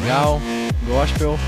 legal, gospel.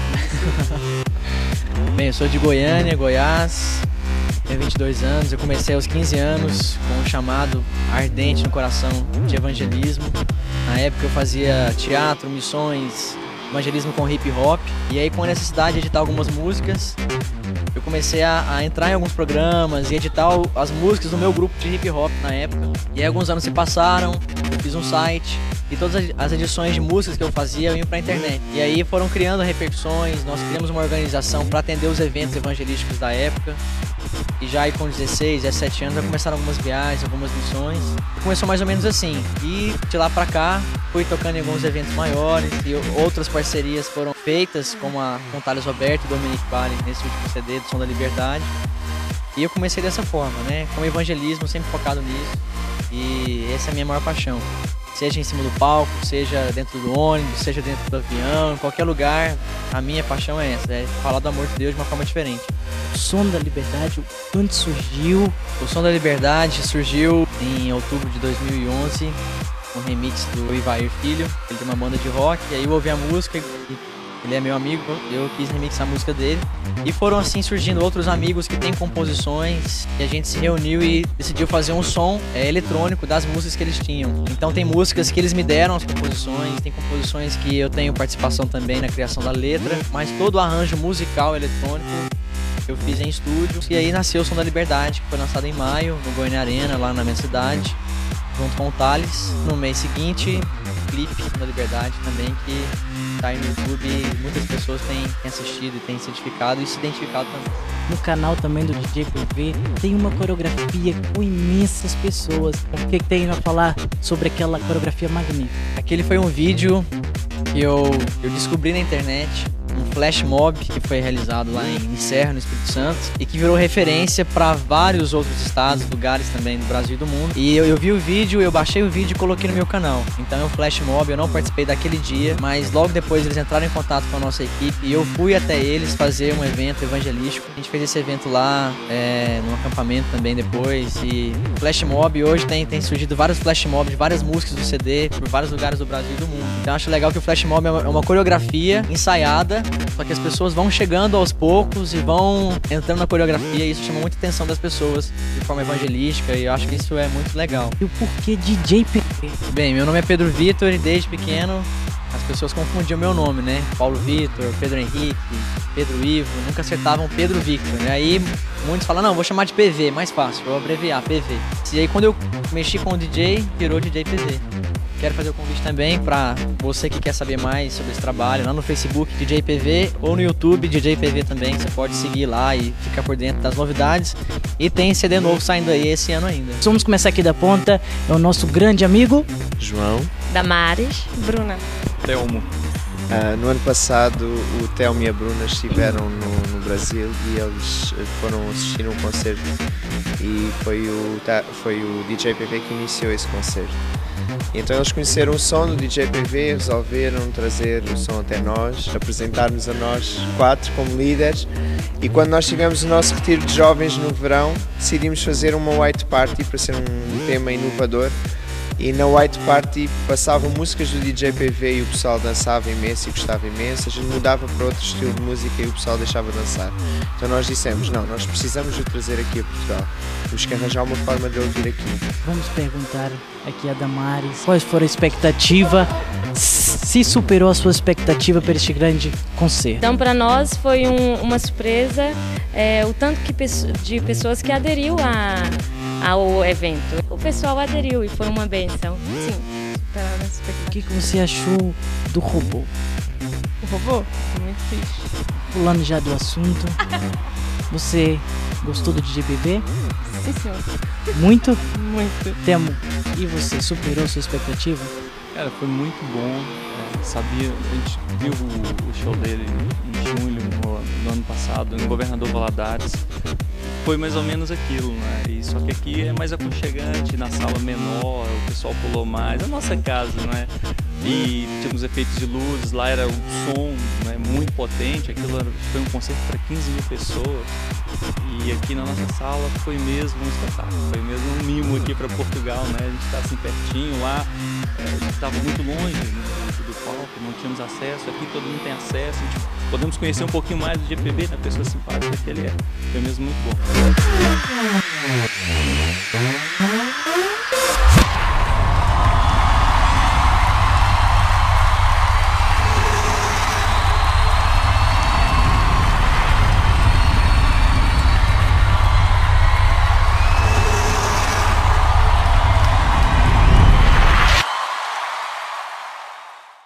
Bem, eu sou de Goiânia, Goiás, tenho 22 anos, eu comecei aos 15 anos com um chamado ardente no coração de evangelismo. Na época eu fazia teatro, missões, evangelismo com hip hop, e aí com a necessidade de editar algumas músicas, eu comecei a entrar em alguns programas e editar as músicas do meu grupo de hip hop na época. E aí alguns anos se passaram, eu fiz um site e todas as edições de músicas que eu fazia eu ia pra internet. E aí foram criando repercussões, nós criamos uma organização para atender os eventos evangelísticos da época. E já aí com 16, 17 anos já começaram algumas viagens, algumas missões. E começou mais ou menos assim. E de lá pra cá, fui tocando em alguns eventos maiores e outras parcerias foram feitas, como a com Thales Roberto e Dominique Vale, nesse último CD do Som da Liberdade. E eu comecei dessa forma, né? Com o evangelismo, sempre focado nisso. E essa é a minha maior paixão. Seja em cima do palco, seja dentro do ônibus, seja dentro do avião, em qualquer lugar, a minha paixão é essa, é falar do amor de Deus de uma forma diferente. O Som da Liberdade, quando surgiu? O Som da Liberdade surgiu em outubro de 2011, um remix do Ivair Filho, ele tem uma banda de rock, e aí eu ouvi a música, ele é meu amigo, eu quis remixar a música dele. E foram assim surgindo outros amigos que têm composições, e a gente se reuniu e decidiu fazer um som eletrônico das músicas que eles tinham. Então tem músicas que eles me deram as composições, tem composições que eu tenho participação também na criação da letra, mas todo o arranjo musical eletrônico eu fiz em estúdio. E aí nasceu o Som da Liberdade, que foi lançado em maio, no Goiânia Arena, lá na minha cidade, junto com o Thales. No mês seguinte, o clipe da Liberdade também, que tá aí no YouTube, e muitas pessoas têm assistido e têm se identificado e se identificado também. No canal também do DJ PV tem uma coreografia com imensas pessoas. O que tem a falar sobre aquela coreografia magnífica? Aquele foi um vídeo que eu descobri na internet, um flash mob que foi realizado lá em Serra, no Espírito Santo, e que virou referência para vários outros estados, lugares também do Brasil e do mundo. E eu vi o vídeo, eu baixei o vídeo e coloquei no meu canal. Então é um flash mob, eu não participei daquele dia, mas logo depois eles entraram em contato com a nossa equipe e eu fui até eles fazer um evento evangelístico. A gente fez esse evento lá, num acampamento também depois. E flash mob, hoje tem surgido vários flash mobs de várias músicas do CD por vários lugares do Brasil e do mundo. Então eu acho legal que o flash mob é uma coreografia ensaiada, só que as pessoas vão chegando aos poucos e vão entrando na coreografia, e isso chama muita atenção das pessoas de forma evangelística, e eu acho que isso é muito legal. E o porquê DJ PV? Bem, meu nome é Pedro Vitor e desde pequeno as pessoas confundiam meu nome, né? Paulo Vitor, Pedro Henrique, Pedro Ivo, nunca acertavam Pedro Victor, né? Aí muitos falam, não, vou chamar de PV, mais fácil, vou abreviar, PV. E aí quando eu mexi com o DJ, virou DJ PV. Quero fazer o convite também para você que quer saber mais sobre esse trabalho, lá no Facebook DJ PV ou no YouTube DJ PV também. Você pode seguir lá e ficar por dentro das novidades. E tem CD novo saindo aí esse ano ainda. Vamos começar aqui da ponta. É o nosso grande amigo João. Damares. Bruna. Telmo. No ano passado o Telmo e a Bruna estiveram no Brasil e eles foram assistir um concerto e foi o DJ PV que iniciou esse concerto. Então eles conheceram o som do DJ PV, resolveram trazer o som até nós, apresentar-nos a nós quatro como líderes, e quando nós tivemos o nosso retiro de jovens no verão, decidimos fazer uma white party para ser um tema inovador. E na White Party passavam músicas do DJ PV e o pessoal dançava imenso e gostava imenso. A gente mudava para outro estilo de música e o pessoal deixava dançar. Então nós dissemos, não, nós precisamos de o trazer aqui a Portugal. Temos que arranjar uma forma de ele vir aqui. Vamos perguntar aqui a Damares quais foram a expectativa, se superou a sua expectativa para este grande concerto. Então, para nós foi uma surpresa o tanto de pessoas que aderiu ao evento. O pessoal aderiu e foi uma benção. Sim, superou a nossa expectativa. O que você achou do robô? O robô? Muito fixe. Pulando já do assunto, você gostou do DJ PV? Sim, senhor. Muito? Muito. Temo. E você, superou a sua expectativa? Cara, foi muito bom. Sabia, a gente viu o show dele em julho do ano passado, no Governador Valadares. Foi mais ou menos aquilo, né? E só que aqui é mais aconchegante, na sala menor, o pessoal pulou mais. A nossa casa, né? e tínhamos efeitos de luzes, lá era um som, né, muito potente, foi um concerto para 15 mil pessoas, e aqui na nossa sala foi mesmo um espetáculo, foi mesmo um mimo aqui para Portugal, né? A gente está assim pertinho, lá a gente estava muito longe, né, do palco, não tínhamos acesso, aqui todo mundo tem acesso, podemos conhecer um pouquinho mais do GPB, né, pessoa simpática que ele é, foi mesmo muito bom.